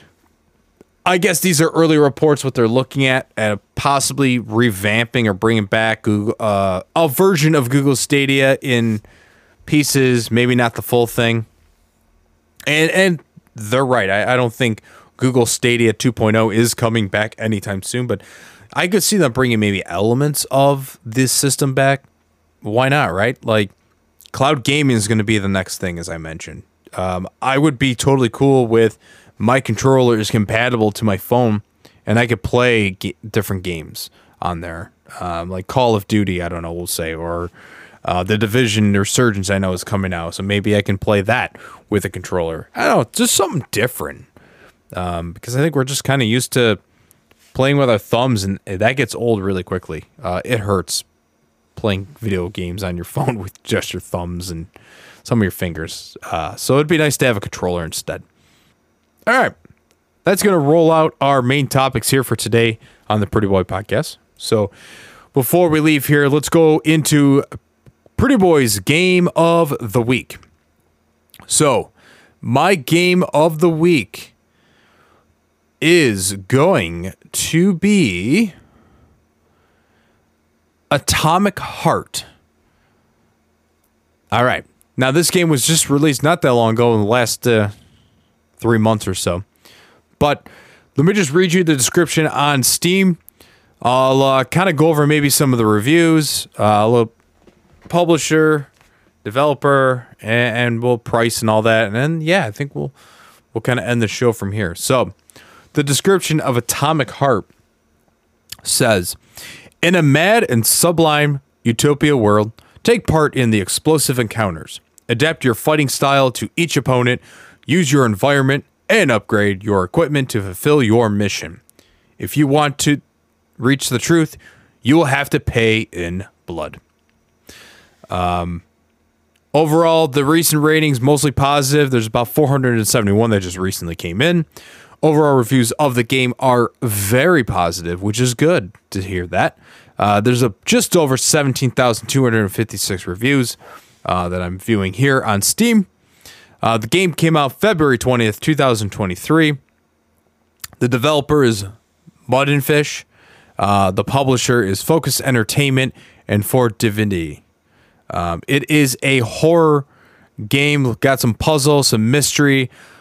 I guess these are early reports, what they're looking at, uh, possibly revamping or bringing back Google, uh, a version of Google Stadia in pieces, maybe not the full thing. And and they're right. I, I don't think Google Stadia two point oh is coming back anytime soon, but I could see them bringing maybe elements of this system back. Why not, right? Like, cloud gaming is going to be the next thing, as I mentioned. Um, I would be totally cool with my controller is compatible to my phone, and I could play g- different games on there, um, like Call of Duty, I don't know, we'll say, or uh, The Division Resurgence I know is coming out, so maybe I can play that with a controller. I don't know, just something different, um, because I think we're just kind of used to playing with our thumbs, and that gets old really quickly. Uh, it hurts playing video games on your phone with just your thumbs and some of your fingers. Uh, so it'd be nice to have a controller instead. All right. That's going to roll out our main topics here for today on the Pretty Boy Podcast. So before we leave here, let's go into Pretty Boy's Game of the Week. So my Game of the Week is going to be Atomic Heart. All right. Now, this game was just released not that long ago, in the last uh, three months or so. But let me just read you the description on Steam. I'll uh, kind of go over maybe some of the reviews, uh, a little publisher, developer, and, and we'll price and all that. And then, yeah, I think we'll we'll kind of end the show from here. So, the description of Atomic Heart says, in a mad and sublime utopia world, take part in the explosive encounters. Adapt your fighting style to each opponent, use your environment, and upgrade your equipment to fulfill your mission. If you want to reach the truth, you will have to pay in blood. Um, overall, the recent ratings mostly positive. There's about four hundred seventy-one that just recently came in. Overall reviews of the game are very positive, which is good to hear that. Uh, there's a just over seventeen thousand two hundred fifty-six reviews uh, that I'm viewing here on Steam. Uh, the game came out February twentieth, twenty twenty-three. The developer is Mud and Fish. Uh, the publisher is Focus Entertainment and For Divinity. Um, it is a horror game. Got some puzzle, some mystery,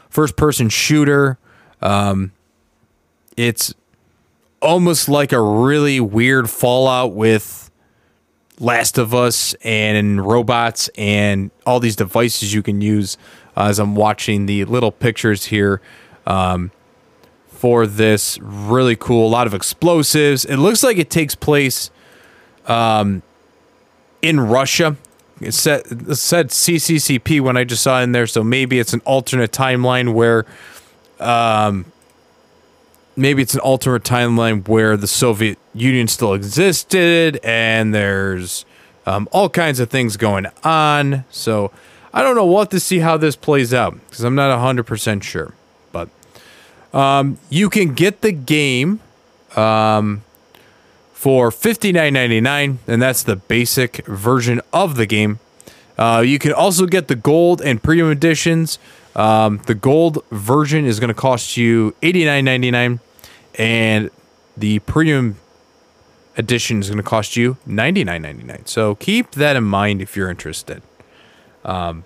first-person shooter. Um, it's almost like a really weird Fallout with Last of Us and robots and all these devices you can use. Uh, as I'm watching the little pictures here um, for this, really cool. A lot of explosives. It looks like it takes place um, in Russia. It said, it said C C C P when I just saw it in there, so maybe it's an alternate timeline where, um, maybe it's an alternate timeline where the Soviet Union still existed, and there's um, all kinds of things going on. So I don't know what to see how this plays out because I'm not one hundred percent sure. But um, you can get the game um, for fifty-nine ninety-nine, and that's the basic version of the game. Uh, you can also get the gold and premium editions. Um, the gold version is going to cost you eighty-nine ninety-nine, and the premium edition is going to cost you ninety-nine ninety-nine. So keep that in mind if you're interested. Um,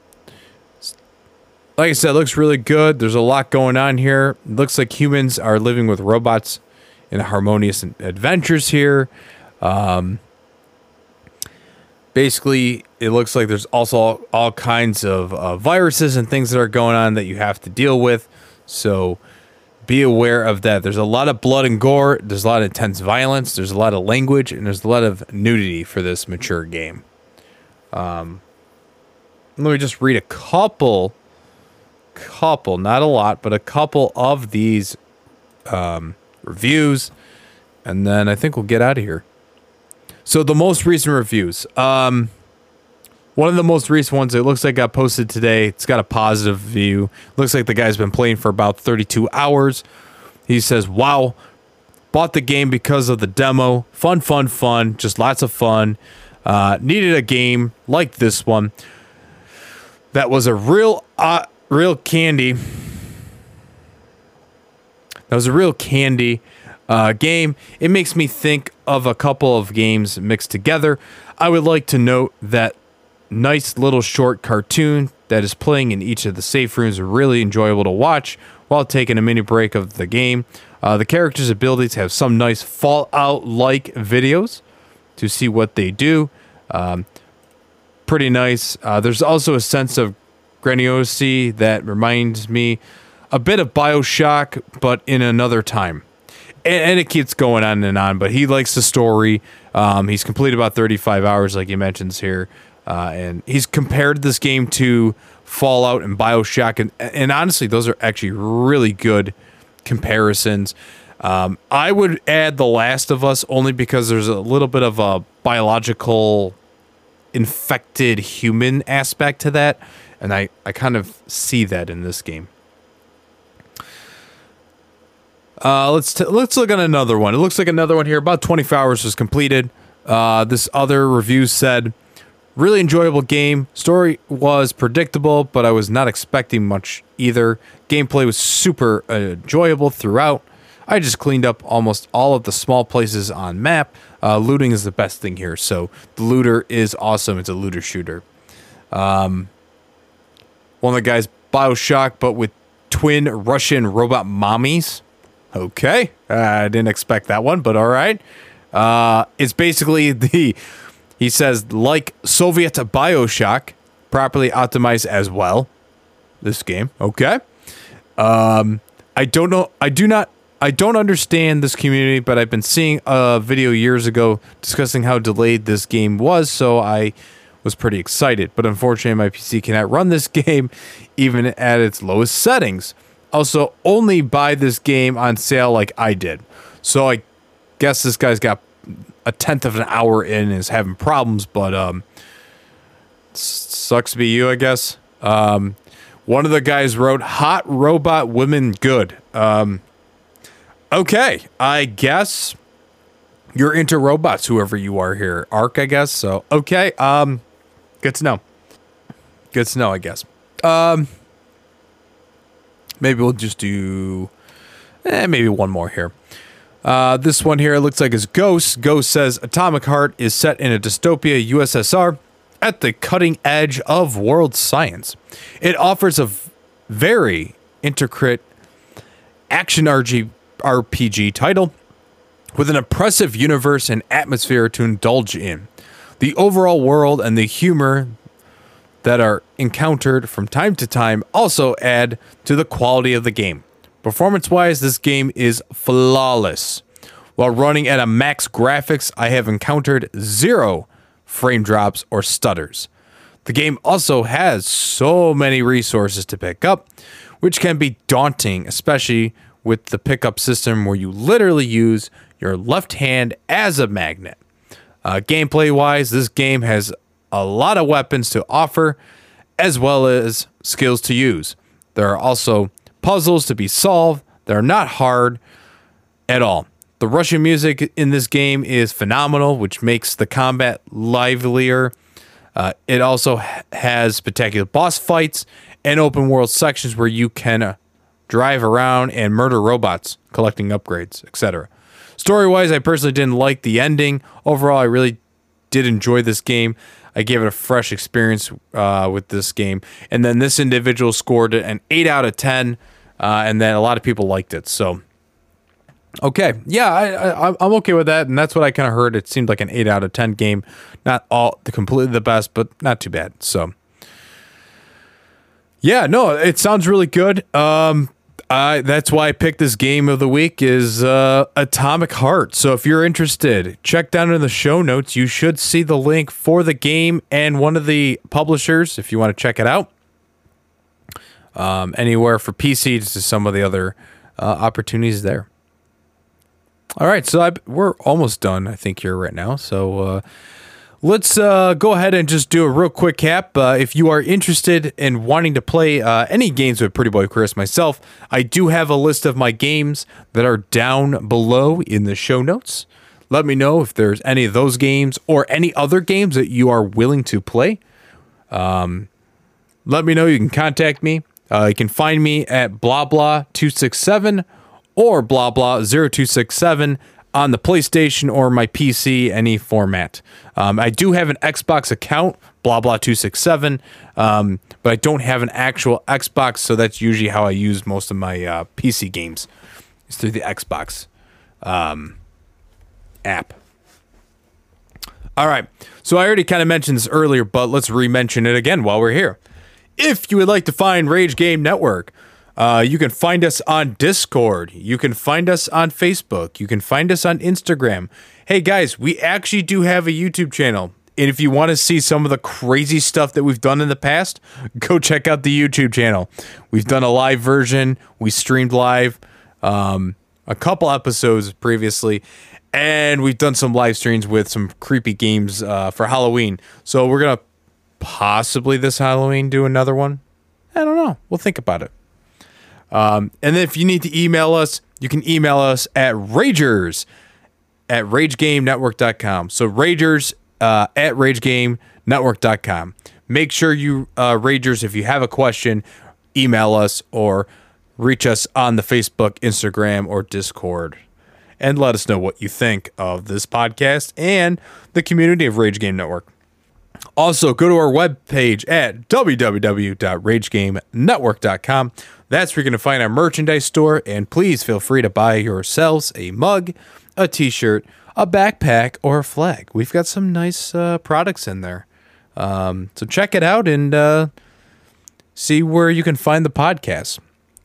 like I said, it looks really good. There's a lot going on here. It looks like humans are living with robots in harmonious adventures here. Um, basically, it looks like there's also all, all kinds of uh, viruses and things that are going on that you have to deal with. So be aware of that. There's a lot of blood and gore. There's a lot of intense violence. There's a lot of language, and there's a lot of nudity for this mature game. Um, let me just read a couple, couple, not a lot, but a couple of these um, reviews, and then I think we'll get out of here. So the most recent reviews. Um, one of the most recent ones, it looks like got posted today. It's got a positive view. Looks like the guy's been playing for about thirty-two hours. He says, wow, bought the game because of the demo. Fun, fun, fun. Just lots of fun. Uh, needed a game like this one. That was a real, uh, real candy. That was a real candy uh, game. It makes me think of a couple of games mixed together. I would like to note that nice little short cartoon that is playing in each of the safe rooms, really enjoyable to watch while taking a mini break of the game. Uh, the characters' abilities have some nice Fallout-like videos to see what they do. Um, pretty nice. Uh, there's also a sense of grandiosity that reminds me a bit of BioShock, but in another time. And, and it keeps going on and on, but he likes the story. Um, he's completed about thirty-five hours, like he mentions here. Uh, and he's compared this game to Fallout and BioShock. And, and honestly, those are actually really good comparisons. Um, I would add The Last of Us only because there's a little bit of a biological infected human aspect to that. And I, I kind of see that in this game. Uh, let's t- let's look at another one. It looks like another one here. About twenty-four hours was completed. Uh, this other review said, really enjoyable game. Story was predictable, but I was not expecting much either. Gameplay was super uh, enjoyable throughout. I just cleaned up almost all of the small places on map. Uh, looting is the best thing here. So the looter is awesome. It's a looter shooter. Um, one of the guys, BioShock, but with twin Russian robot mommies. Okay. Uh, I didn't expect that one, but all right. Uh, it's basically the... He says, like Soviet BioShock, properly optimized as well. This game, okay. Um, I don't know. I do not. I don't understand this community, but I've been seeing a video years ago discussing how delayed this game was, so I was pretty excited. But unfortunately, my P C cannot run this game, even at its lowest settings. Also, only buy this game on sale like I did. So I guess this guy's got a tenth of an hour in and is having problems, but um, sucks to be you, I guess. Um, one of the guys wrote, hot robot women good. Um, okay, I guess you're into robots, whoever you are here. Ark, I guess. So, okay, um, good to know. Good to know, I guess. Um, maybe we'll just do, eh, maybe one more here. Uh, this one here looks like it's Ghost. Ghost says, Atomic Heart is set in a dystopia U S S R at the cutting edge of world science. It offers a very intricate action R P G title with an impressive universe and atmosphere to indulge in. The overall world and the humor that are encountered from time to time also add to the quality of the game. Performance-wise, this game is flawless. While running at a max graphics, I have encountered zero frame drops or stutters. The game also has so many resources to pick up, which can be daunting, especially with the pickup system where you literally use your left hand as a magnet. Uh, gameplay-wise, this game has a lot of weapons to offer, as well as skills to use. There are also puzzles to be solved that are not hard at all. The Russian music in this game is phenomenal, which makes the combat livelier. Uh, it also ha- has spectacular boss fights and open world sections where you can uh, drive around and murder robots, collecting upgrades, et cetera. Story-wise, I personally didn't like the ending. Overall, I really did enjoy this game. I gave it a fresh experience uh, with this game. And then this individual scored it an eight out of ten, uh, and then a lot of people liked it. So, okay. Yeah, I, I, I'm okay with that, and that's what I kind of heard. It seemed like an eight out of ten game. Not all the completely the best, but not too bad. So, yeah, no, it sounds really good. Um, I, that's why I picked this game of the week is uh, Atomic Heart. So if you're interested, check down in the show notes. You should see the link for the game and one of the publishers if you want to check it out. Um, anywhere for P C to some of the other uh, opportunities there. All right, so I, we're almost done, I think, here right now. So uh, let's uh, go ahead and just do a real quick cap. Uh, if you are interested in wanting to play uh, any games with Pretty Boy Chris myself, I do have a list of my games that are down below in the show notes. Let me know if there's any of those games or any other games that you are willing to play. Um, let me know. You can contact me. Uh, you can find me at blah blah two six seven or blah blah zero two six seven on the PlayStation or my P C, any format. Um, I do have an Xbox account, blah blah two six seven, um, but I don't have an actual Xbox, so that's usually how I use most of my uh, P C games. It's through the Xbox um, app. All right, so I already kind of mentioned this earlier, but let's re-mention it again while we're here. If you would like to find Rage Game Network, uh, you can find us on Discord. You can find us on Facebook. You can find us on Instagram. Hey guys, we actually do have a YouTube channel. And if you want to see some of the crazy stuff that we've done in the past, go check out the YouTube channel. We've done a live version. We streamed live um, a couple episodes previously. And we've done some live streams with some creepy games uh, for Halloween. So we're going to possibly this Halloween do another one. I don't know. We'll think about it. Um, and then if you need to email us, you can email us at ragers at rage game network dot com. So ragers uh, at rage game network dot com. Make sure you, uh, Ragers, if you have a question, email us or reach us on the Facebook, Instagram, or Discord. And let us know what you think of this podcast and the community of Rage Game Network. Also, go to our webpage at w w w dot rage game network dot com. That's where you're going to find our merchandise store. And please feel free to buy yourselves a mug, a t-shirt, a backpack, or a flag. We've got some nice uh, products in there. Um, so check it out and uh, see where you can find the podcast.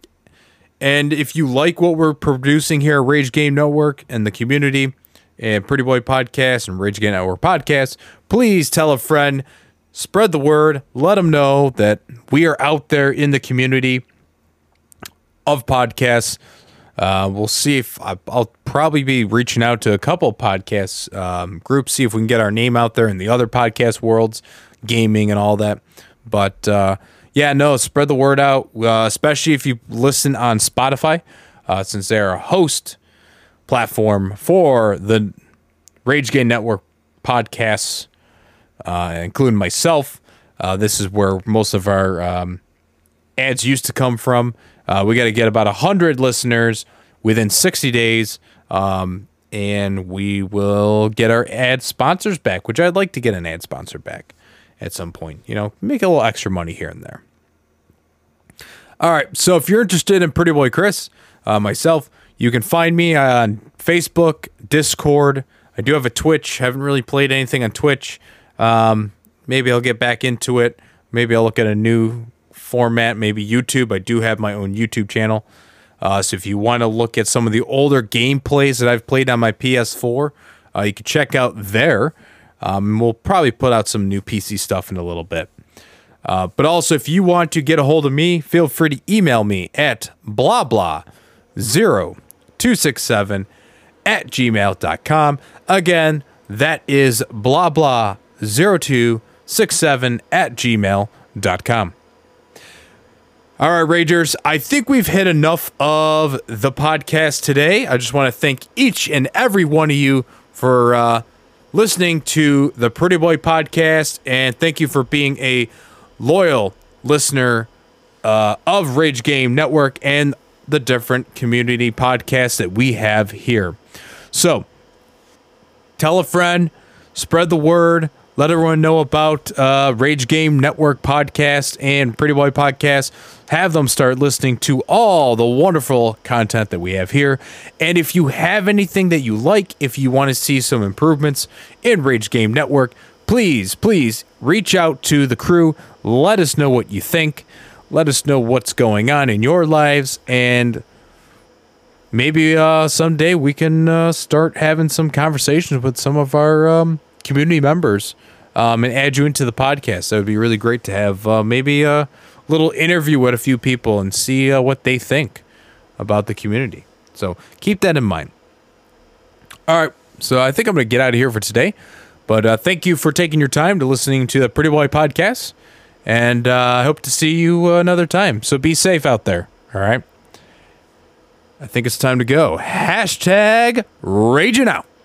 And if you like what we're producing here at Rage Game Network and the community and Pretty Boy Podcast and Rage Game Network Podcast, please tell a friend, spread the word, let them know that we are out there in the community of podcasts. Uh, we'll see if I, I'll probably be reaching out to a couple podcasts um, groups, see if we can get our name out there in the other podcast worlds, gaming and all that. But uh, yeah, no, spread the word out, uh, especially if you listen on Spotify, uh, since they're a host platform for the Rage Game Network podcasts, uh, including myself. Uh, this is where most of our um, ads used to come from. Uh, we got to get about one hundred listeners within sixty days, um, and we will get our ad sponsors back, which I'd like to get an ad sponsor back at some point. You know, make a little extra money here and there. All right, so if you're interested in Pretty Boy Chris, uh, myself, you can find me on Facebook, Discord. I do have a Twitch. Haven't really played anything on Twitch. Um, maybe I'll get back into it. Maybe I'll look at a new format, maybe YouTube. I do have my own YouTube channel. Uh, so if you want to look at some of the older gameplays that I've played on my P S four, uh, you can check out there. Um, we'll probably put out some new P C stuff in a little bit. Uh, but also, if you want to get a hold of me, feel free to email me at blah blah zero two six seven at gmail dot com. Again, that is blah blah zero two six seven at gmail dot com. All right, Ragers, I think we've hit enough of the podcast today. I just want to thank each and every one of you for uh, listening to the Pretty Boy Podcast, and thank you for being a loyal listener uh, of Rage Game Network and the different community podcasts that we have here. So, tell a friend, spread the word, let everyone know about uh, Rage Game Network podcast and Pretty Boy Podcast. Have them start listening to all the wonderful content that we have here. And if you have anything that you like, if you want to see some improvements in Rage Game Network, please, please reach out to the crew. Let us know what you think. Let us know what's going on in your lives. And maybe uh, someday we can uh, start having some conversations with some of our um, community members um, and add you into the podcast. That would be really great to have uh, maybe a little interview with a few people and see uh, what they think about the community. So keep that in mind. All right. So I think I'm going to get out of here for today. But uh, thank you for taking your time to listening to the Pretty Boy Podcast. And uh, I hope to see you another time. So be safe out there. All right. I think it's time to go. Hashtag Raging Out.